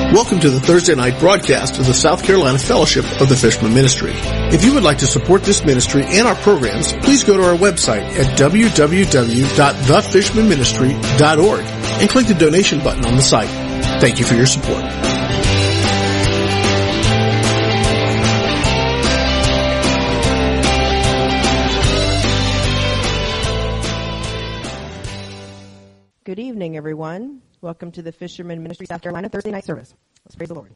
Welcome to the Thursday night broadcast of the South Carolina Fellowship of the Fishman Ministry. If you would like to support this ministry and our programs, please go to our website at www.thefishmanministry.org and click the donation button on the site. Thank you for your support. Good evening, everyone. Welcome to the Fisherman Ministry South Carolina Thursday night service. Let's praise the Lord.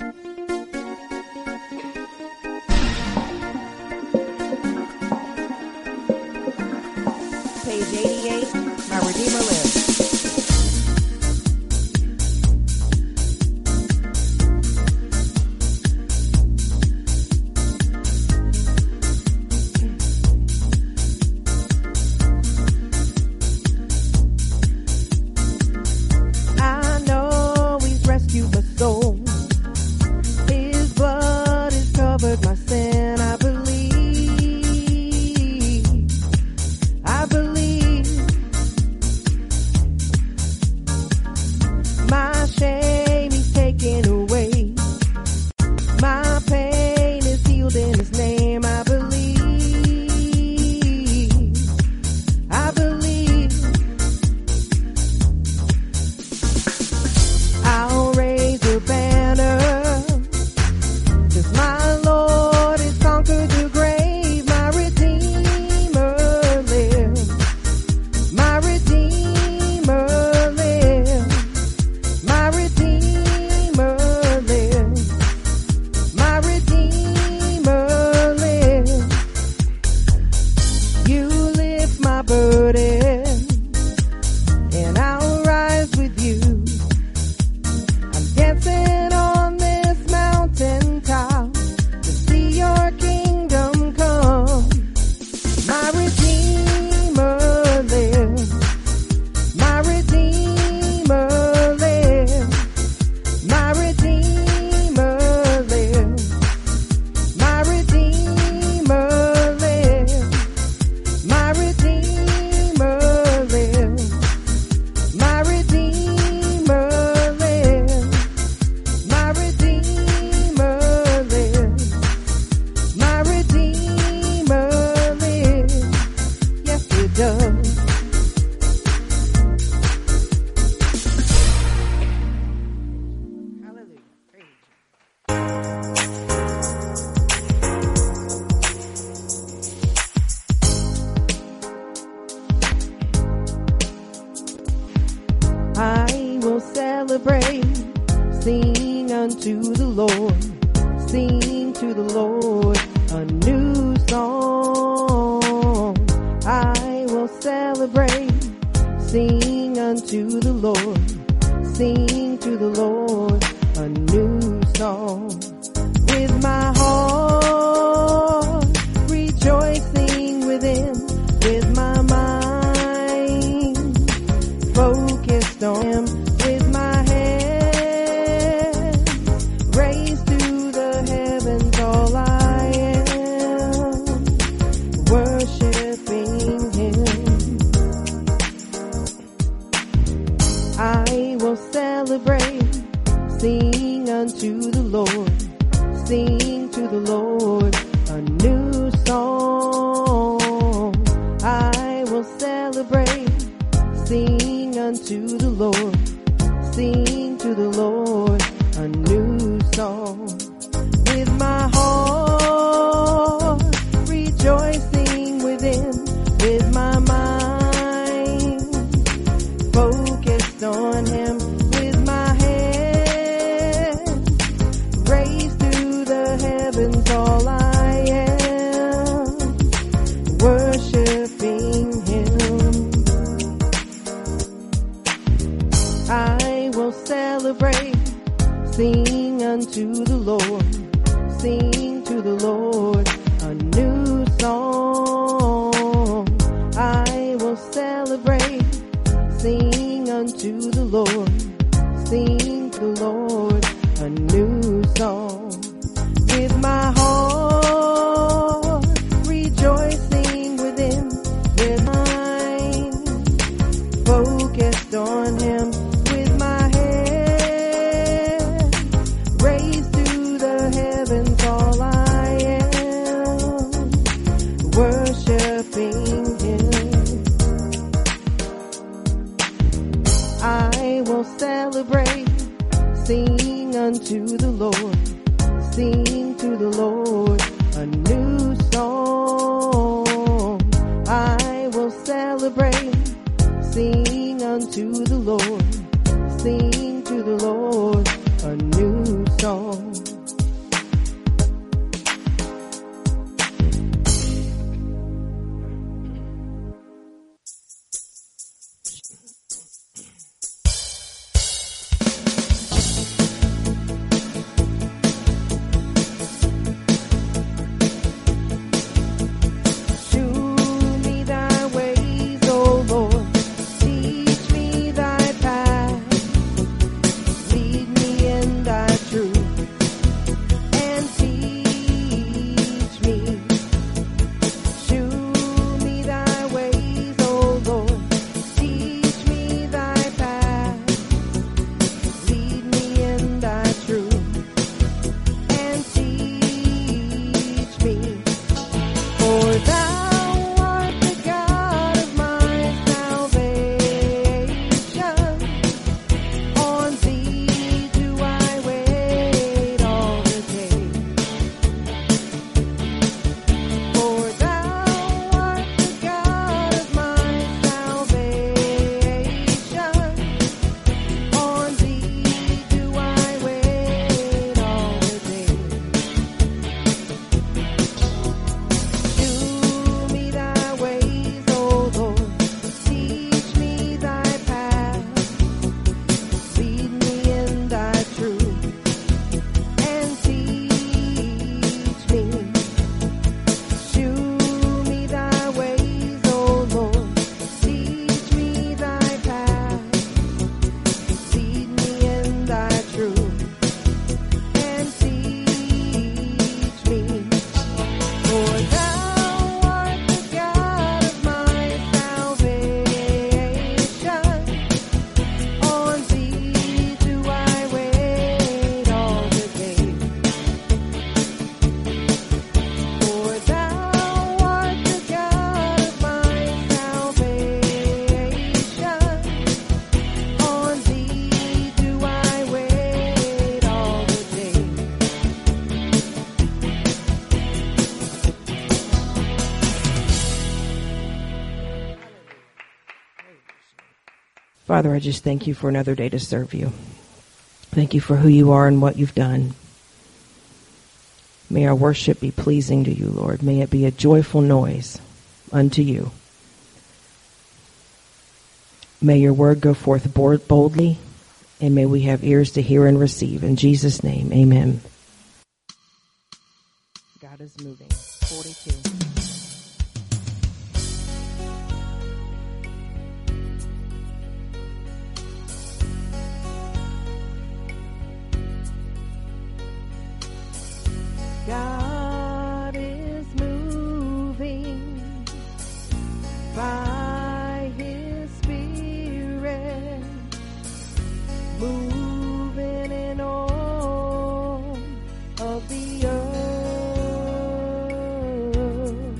Page 88, My Redeemer Lives. Focused on him with my head I will celebrate, sing unto the Lord, sing to the Lord a new song. I will celebrate, sing unto the Lord, sing to the Lord a new song. Father, I just thank you for another day to serve you. Thank you for who you are and what you've done. May our worship be pleasing to you, Lord. May it be a joyful noise unto you. May your word go forth boldly, and may we have ears to hear and receive. In Jesus' name, amen. God is moving. 42. God is moving by his Spirit, moving in all of the earth.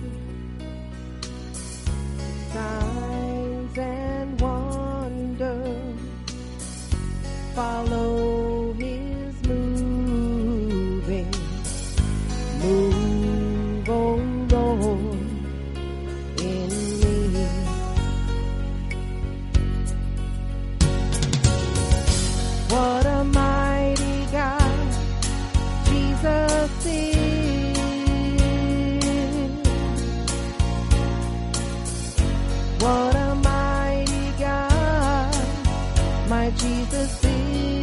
Signs and wonders follow his moving. Move, oh Lord, in me. What a mighty God Jesus is. What a mighty God my Jesus is.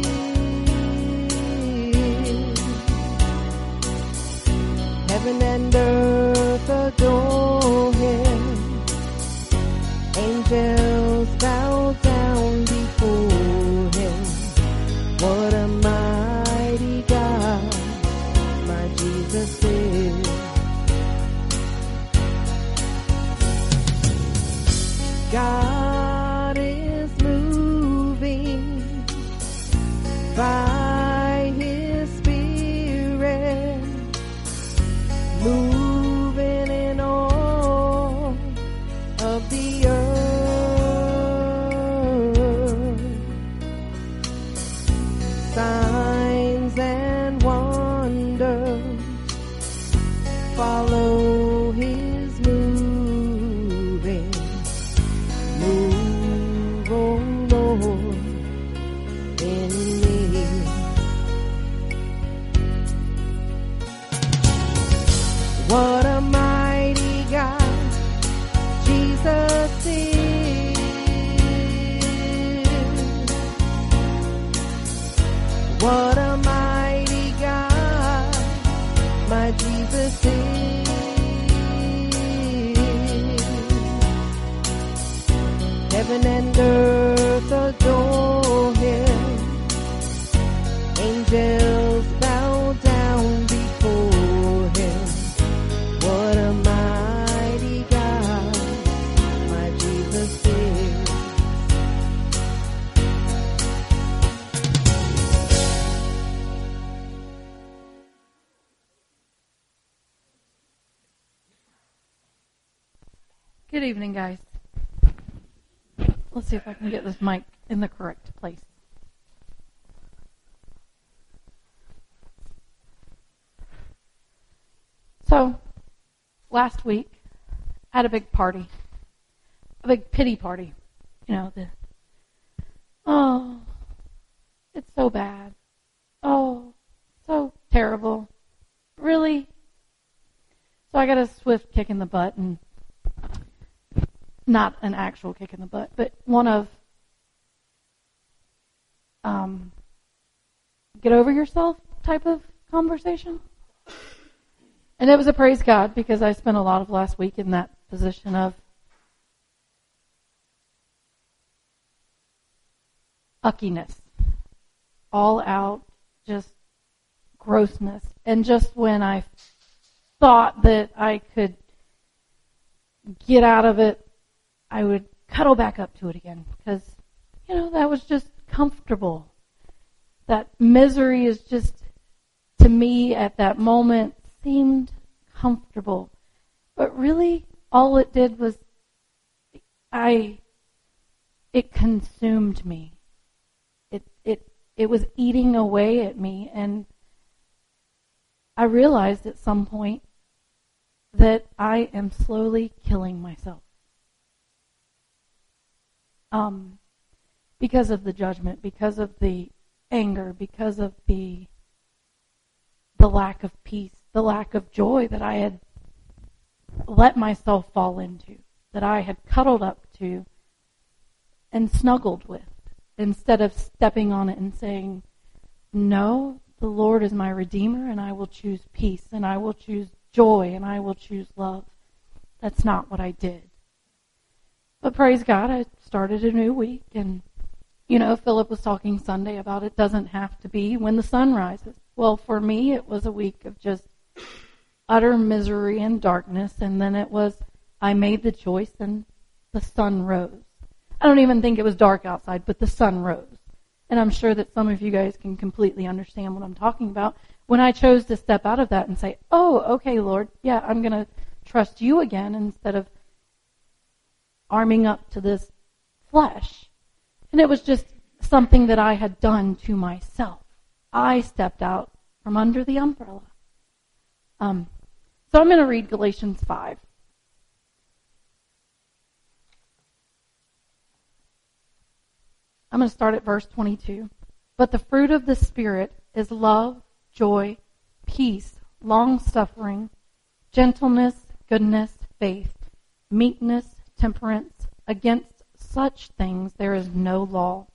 Heaven and earth adore him. Angels bow down before him. What a mighty God my Jesus is. God is moving by his Spirit. Move adore him. Angels bow down before him. What a mighty God my Jesus is. Good evening, guys. Let's see if I can get this mic in the correct place. So, last week, I had a big party. A big pity party. You know, it's so bad. Oh, so terrible. Really? So I got a swift kick in the butt, and not an actual kick in the butt, but one of get over yourself type of conversation. And it was a praise God, because I spent a lot of last week in that position of uckiness. All out, just grossness. And just when I thought that I could get out of it, I would cuddle back up to it again, because, you know, that was just comfortable. That misery is just, to me at that moment, seemed comfortable. But really, all it did was, it consumed me. It was eating away at me, and I realized at some point that I am slowly killing myself. Because of the judgment, because of the anger, because of the lack of peace, the lack of joy that I had let myself fall into, that I had cuddled up to and snuggled with, instead of stepping on it and saying, no, the Lord is my Redeemer, and I will choose peace, and I will choose joy, and I will choose love. That's not what I did. But praise God, I started a new week, and, you know, Philip was talking Sunday about it doesn't have to be when the sun rises. Well, for me, it was a week of just utter misery and darkness, and then it was, I made the choice, and the sun rose. I don't even think it was dark outside, but the sun rose. And I'm sure that some of you guys can completely understand what I'm talking about. When I chose to step out of that and say, oh, okay, Lord, yeah, I'm going to trust you again, instead of arming up to this flesh. And it was just something that I had done to myself. I stepped out from under the umbrella. So I'm going to read Galatians 5. I'm going to start at verse 22. But the fruit of the Spirit is love, joy, peace, long-suffering, gentleness, goodness, faith, meekness, temperance. Against such things there is no law.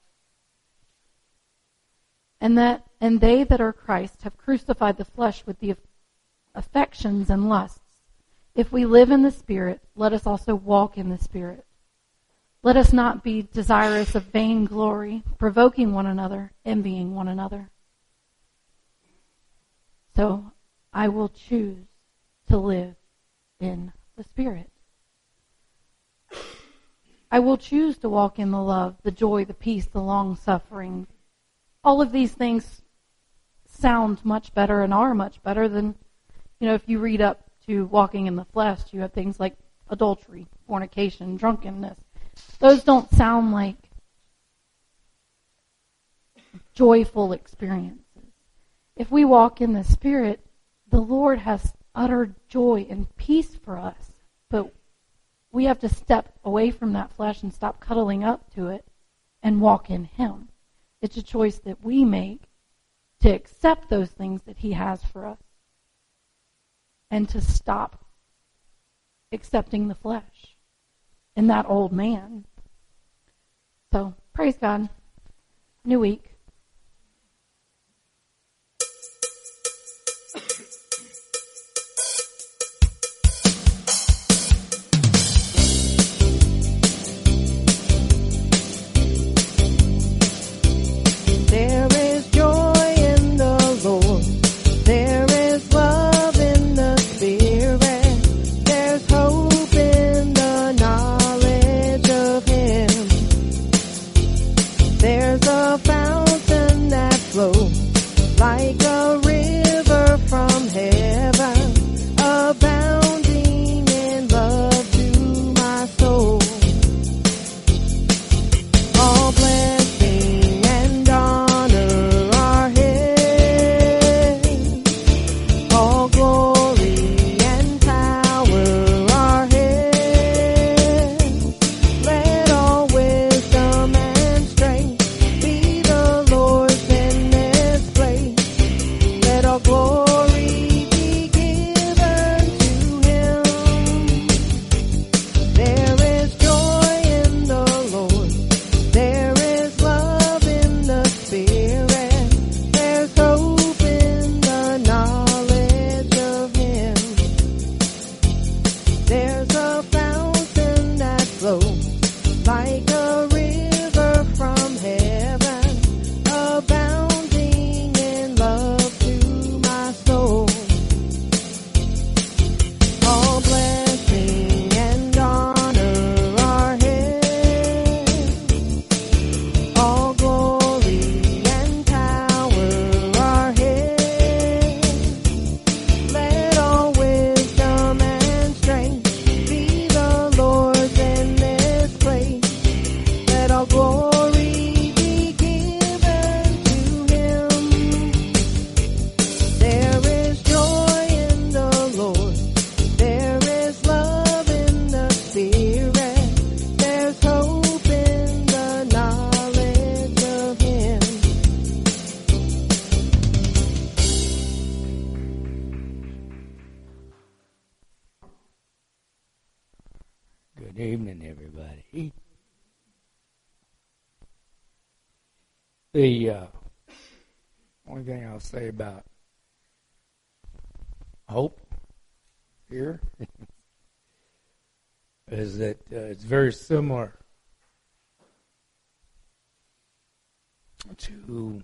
And they that are Christ have crucified the flesh with the affections and lusts. If we live in the Spirit, let us also walk in the Spirit. Let us not be desirous of vain glory, provoking one another, envying one another. So I will choose to live in the Spirit. I will choose to walk in the love, the joy, the peace, the long-suffering. All of these things sound much better and are much better than, if you read up to walking in the flesh, you have things like adultery, fornication, drunkenness. Those don't sound like joyful experiences. If we walk in the Spirit, the Lord has utter joy and peace for us. But we have to step away from that flesh and stop cuddling up to it and walk in Him. It's a choice that we make to accept those things that He has for us and to stop accepting the flesh and that old man. So, praise God. New week. There's a fountain that flows like a river from heaven, abounding in love to my soul. All blessing and honor are His. All glory and power are His. Let all wisdom and strength be the Lord's in this place. Let all glory be given to Him. There is joy in the Lord. There is love in the Spirit. There's hope in the knowledge of Him. There's a fountain that flows like a river from heaven, abounding in love to my soul. All blessing and honor are His. All glory and power are His. Let all wisdom and strength be the Lord's in this place. Let all glory be given to Him. There is joy in the Lord. There is love in the Spirit. There's hope in the knowledge of Him. Good evening, everybody. The only thing I'll say about hope here is that it's very similar to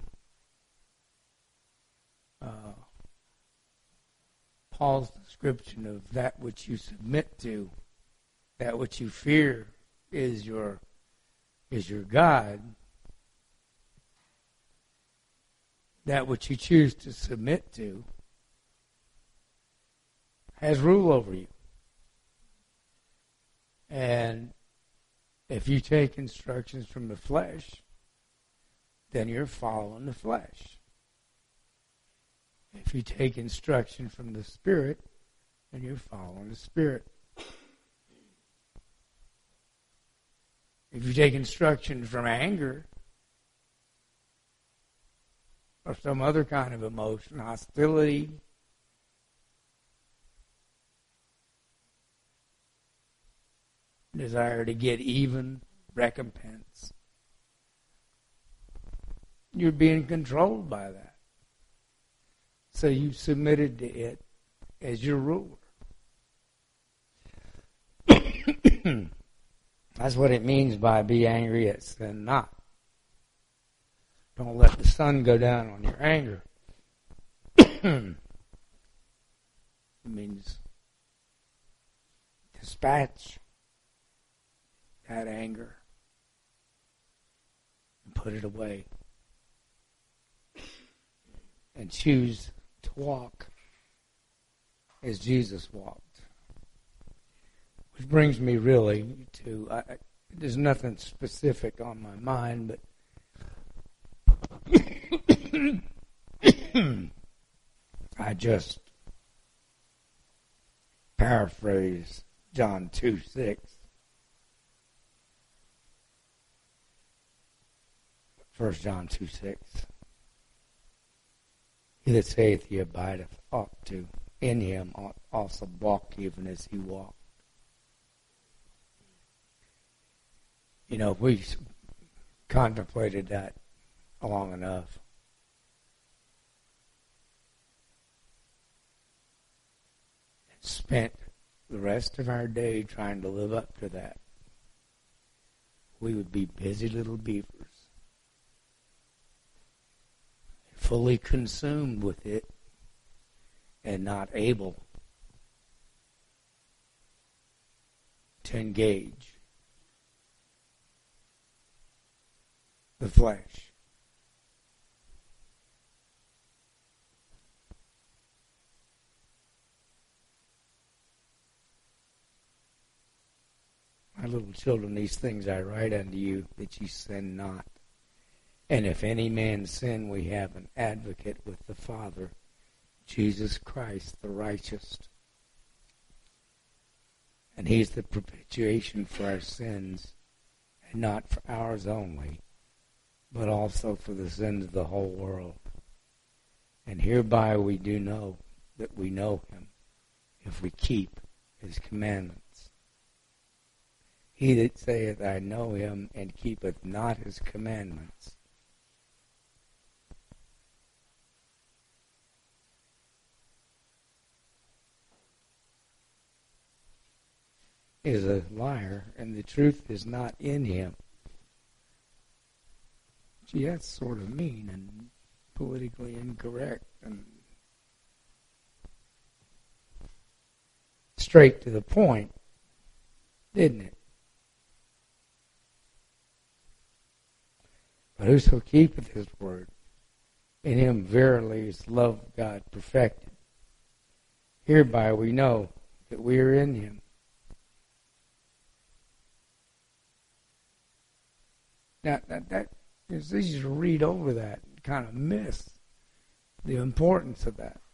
Paul's description of that which you submit to, that which you fear is your God. That which you choose to submit to has rule over you. And if you take instructions from the flesh, then you're following the flesh. If you take instruction from the Spirit, then you're following the Spirit. If you take instruction from anger or some other kind of emotion, hostility, desire to get even, recompense, you're being controlled by that. So you submitted to it as your ruler. That's what it means by be angry at sin not. Don't let the sun go down on your anger. It means dispatch that anger and put it away. And choose to walk as Jesus walked. Which brings me really to, there's nothing specific on my mind, but I just paraphrase John 2:6. 1 John 2:6. He that saith he abideth ought to in him ought also walk even as he walked. You know, we contemplated that long enough. Spent the rest of our day trying to live up to that. We would be busy little beavers, fully consumed with it and not able to engage. the flesh. My little children, these things I write unto you, that ye sin not. And if any man sin, we have an advocate with the Father, Jesus Christ the righteous. And he's the propitiation for our sins, and not for ours only, but also for the sins of the whole world. And hereby we do know that we know him, if we keep his commandments. He that saith, I know him, and keepeth not his commandments, is a liar, and the truth is not in him. Gee, that's sort of mean and politically incorrect and straight to the point, didn't it? But whoso keepeth his word, in him verily is the love of God perfected. Hereby we know that we are in him. Now, that it's easy to read over that and kind of miss the importance of that.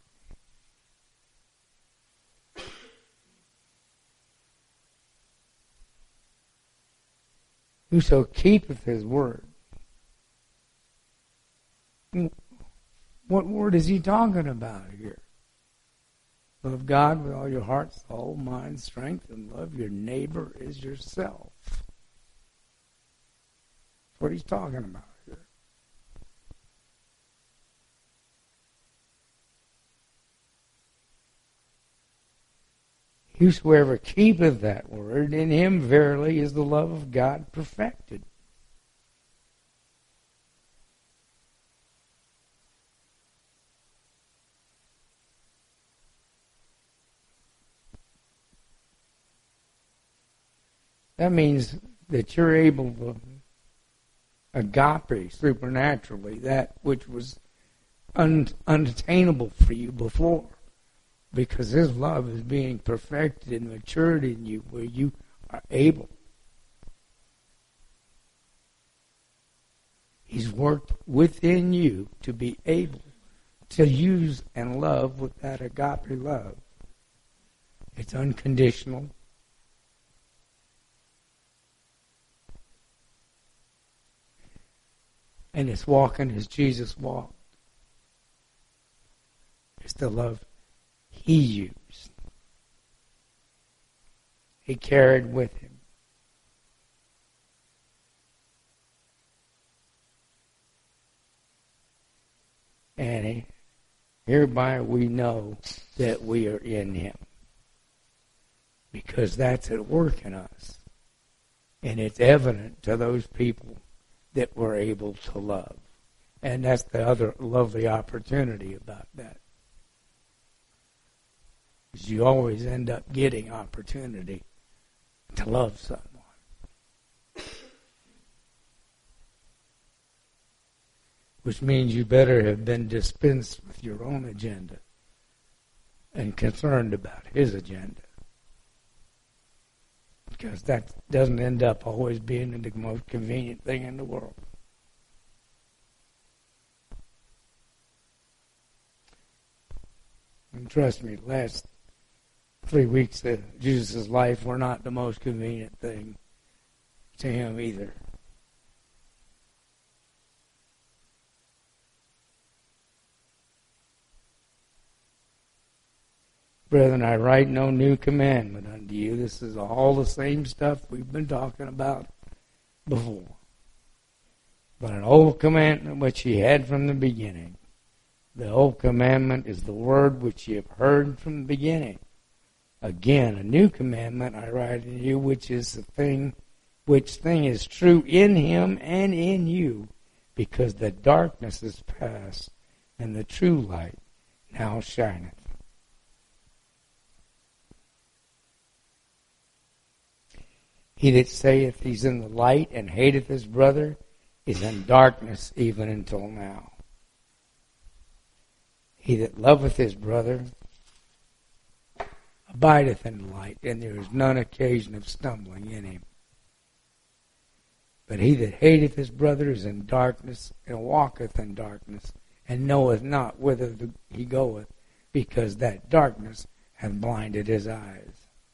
Whoso keepeth his word. What word is he talking about here? Love God with all your heart, soul, mind, strength, and love your neighbor as yourself. That's what he's talking about here. Whosoever keepeth that word, in him verily is the love of God perfected. That means that you're able to agape supernaturally that which was unattainable for you before, because his love is being perfected and matured in you where you are able. He's worked within you to be able to use and love with that agape love. It's unconditional. And it's walking as Jesus walked. It's the love he used. He carried with him. And hereby we know that we are in him. Because that's at work in us. And it's evident to those people that we're able to love. And that's the other lovely opportunity about that. Because you always end up getting opportunity to love someone. Which means you better have been dispensed with your own agenda and concerned about his agenda. Because that doesn't end up always being the most convenient thing in the world. And trust me, the last 3 weeks of Jesus' life were not the most convenient thing to him either. Brethren, I write no new commandment unto you. This is all the same stuff we've been talking about before. But an old commandment which ye had from the beginning. The old commandment is the word which ye have heard from the beginning. Again, a new commandment I write unto you, which is the thing, which thing is true in him and in you, because the darkness is past, and the true light now shineth. He that saith he's in the light and hateth his brother is in darkness even until now. He that loveth his brother abideth in the light, and there is none occasion of stumbling in him. But he that hateth his brother is in darkness, and walketh in darkness, and knoweth not whither he goeth, because that darkness hath blinded his eyes.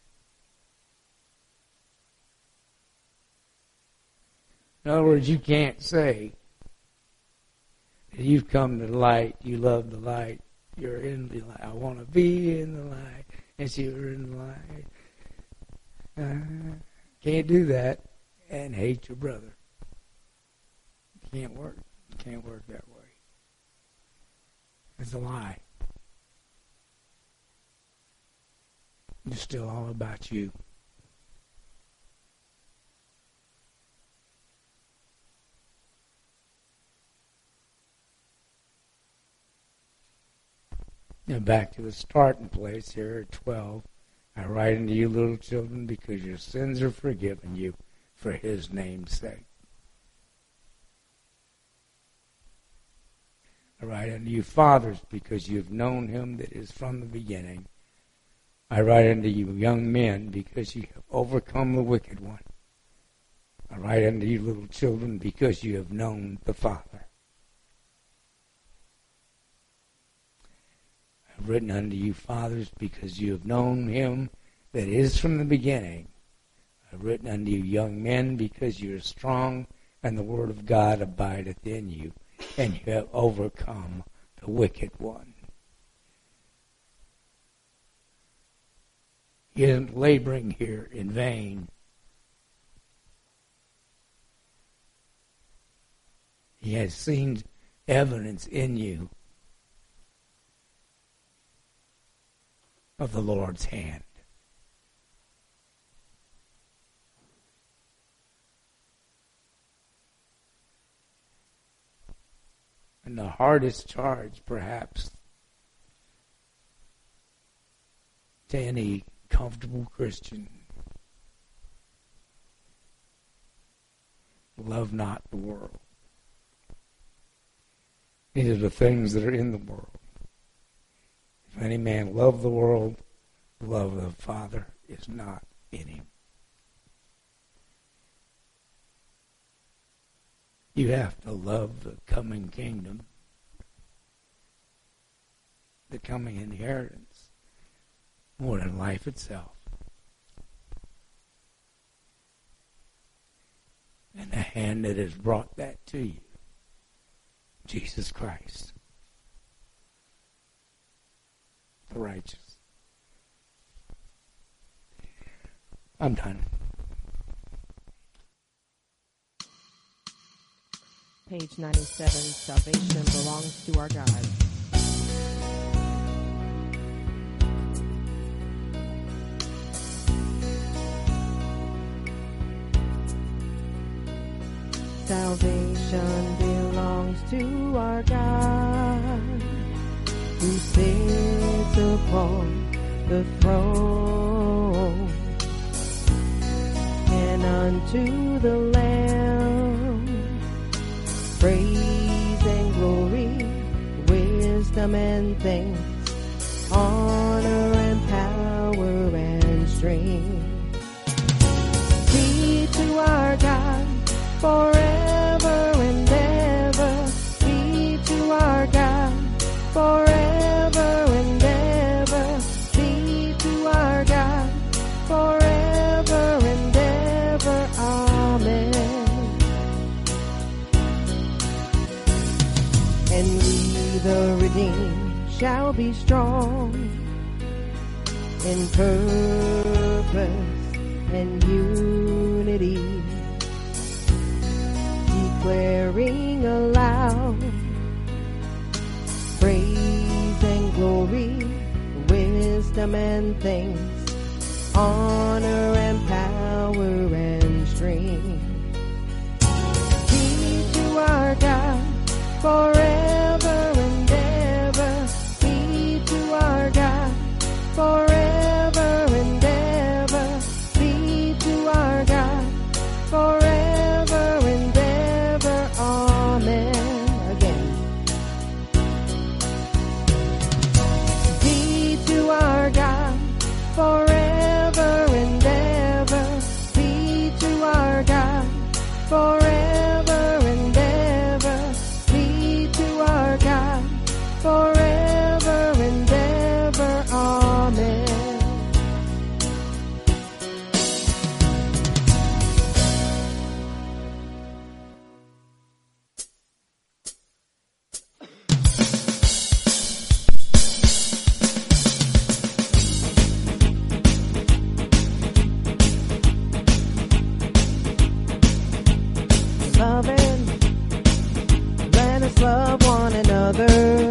In other words, you can't say that you've come to the light, you love the light, you're in the light. I want to be in the light, and so you're in the light. Can't do that and hate your brother. It can't work. It can't work that way. It's a lie. It's still all about you. Now back to the starting place here at 12. I write unto you, little children, because your sins are forgiven you for his name's sake. I write unto you, fathers, because you have known him that is from the beginning. I write unto you, young men, because you have overcome the wicked one. I write unto you, little children, because you have known the Father. I've written unto you, fathers, because you have known him that is from the beginning. I've written unto you, young men, because you are strong, and the word of God abideth in you, and you have overcome the wicked one. He isn't laboring here in vain. He has seen evidence in you of the Lord's hand. And the hardest charge, perhaps, to any comfortable Christian: love not the world, neither the things that are in the world. If any man love the world, the love of the Father is not in him. You have to love the coming kingdom, the coming inheritance, more than life itself. And the hand that has brought that to you, Jesus Christ, the righteous. I'm done. Page 97, salvation belongs to our God. Salvation belongs to our God, who sits upon the throne, and unto the Lamb praise and glory, wisdom and thanks, honor and power and strength be to our God forever and ever. Be to our God forever and ever. Be to our God forever and ever. Amen. And we, the redeemed, shall be strong in purpose and unity, declaring aloud praise and glory, wisdom and thanks, honor and power and strength be to our God forever and ever. Be to our God forever and ever. Be to our God forever and ever. love one another.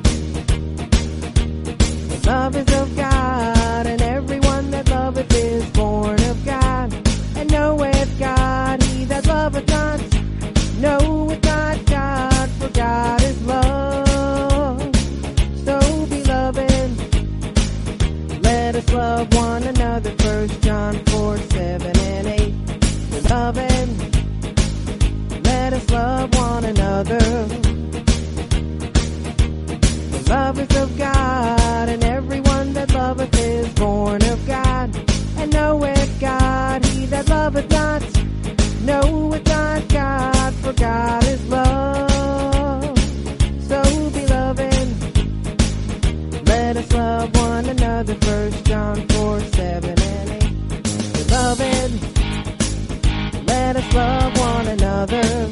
Love is of God, and everyone that loveth is born of God, and knoweth God. He that loveth not knoweth not God, for God is love. So, beloved, let us love one another. 1 John 4:7-8. Beloved, let us love one another. Love is of God, and everyone that loveth is born of God, and knoweth God. He that loveth not knoweth not God, for God is love. So, beloved, let us love one another. 1 John 4:7-8. Beloved, let us love one another.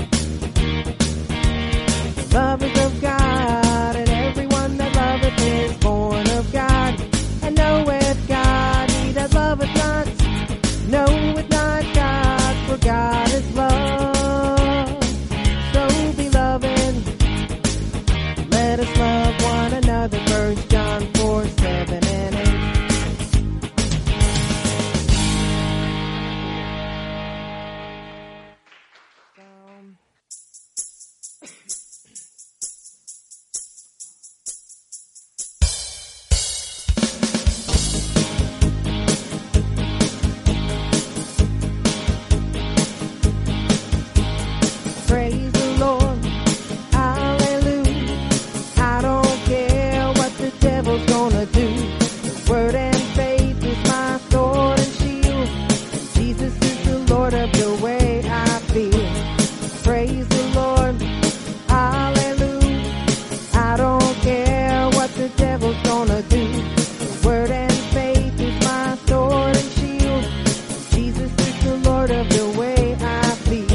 Love is of God, and everyone that loveth is born of God, and knoweth God. He that loveth not knoweth not God, for God is love. So, beloved, let us love one another. 1 John 4:7-8. Praise the Lord, hallelujah. I don't care what the devil's gonna do. The word and faith is my sword and shield. Jesus is the Lord of the way I feel. Praise the Lord, hallelujah. I don't care what the devil's gonna do. The word and faith is my sword and shield. Jesus is the Lord of the way I feel.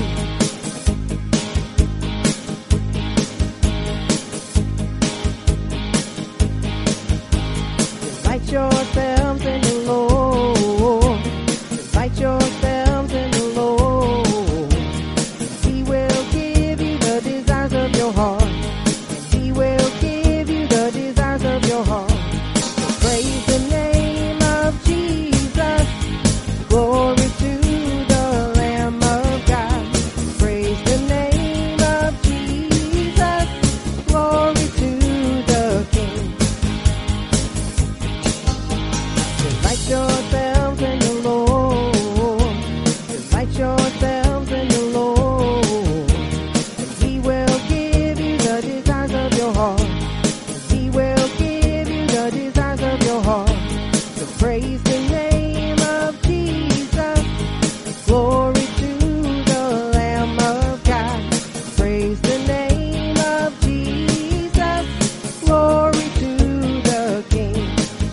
Delight yourselves in the Lord. Delight yourselves in the Lord. He will give you the desires of your heart. He will give you the desires of your heart. So praise the name of Jesus. Glory to the Lamb of God. Praise the name of Jesus. Glory to the King. Delight yourselves in the Lord. Delight yourselves in the Lord. And He will give you the desires of your heart. He will give you the desires of your heart. So praise the name of Jesus. Glory to the Lamb of God. Praise the name of Jesus. Glory to the King.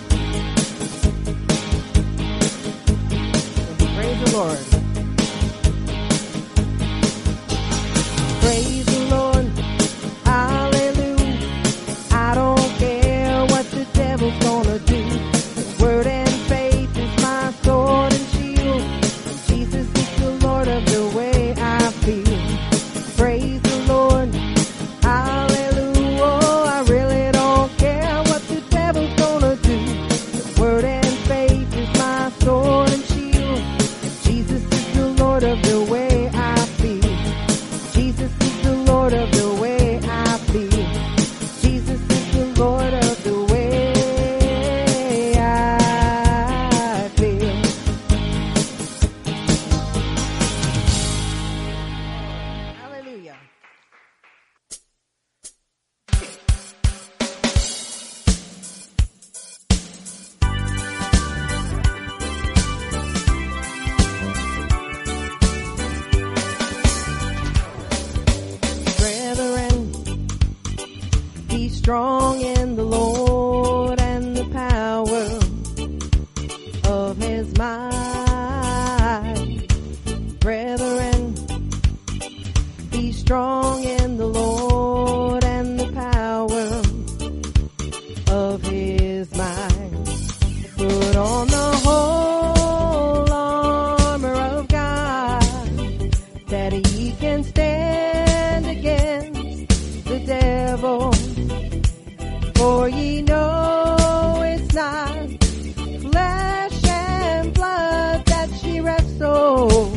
Praise the Lord. Praise the Lord. Hallelujah. I don't care what the devil's gonna do. The word and faith is my sword and shield. Jesus is the Lord of the way I feel. Praise the Lord. Hallelujah. Oh, I really don't care what the devil's gonna do. The word and faith is my sword and shield. Jesus is the Lord of the way I feel. Jesus is the Lord of the way I feel. Jesus is the Lord of the way I feel. Hallelujah. Brethren, be strong in the Lord and the power of His might. Brethren, be strong in the Lord and the power of His might. Put on the whole armor of God, that ye can stand against devil. For ye know it's not flesh and blood that she wrestles.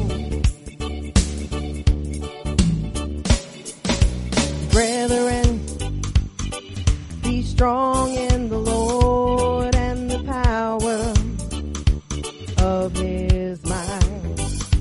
Brethren, be strong in the Lord and the power of his might.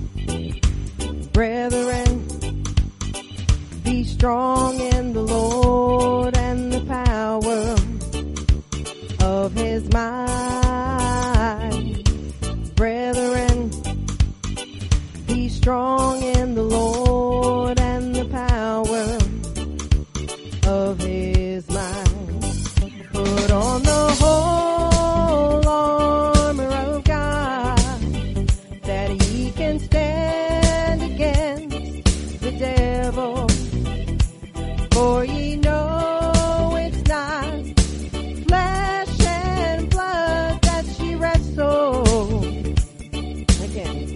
Brethren, be strong in the Lord and the power of his might. Brethren, be strong in the Lord and the power of his might. Put on the whole armor of God, that he can stand against the devil. For ye know it's not flesh and blood that she wrestles. Again.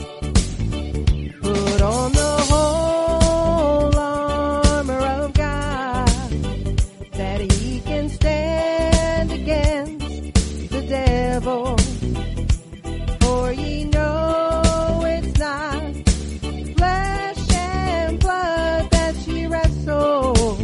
Put on the whole armor of God, that he can stand against the devil. For ye know it's not flesh and blood that she wrestles.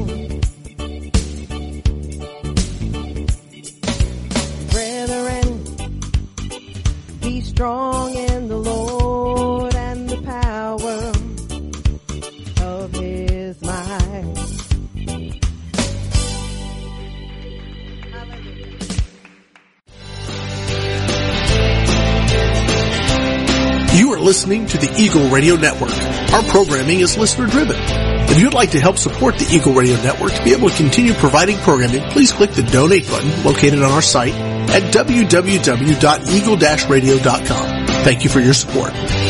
Brethren, be strong in the Lord and the power of his might. You are listening to the Eagle Radio Network. Our programming is listener driven. If you'd like to help support the Eagle Radio Network to be able to continue providing programming, please click the donate button located on our site at www.eagle-radio.com. Thank you for your support.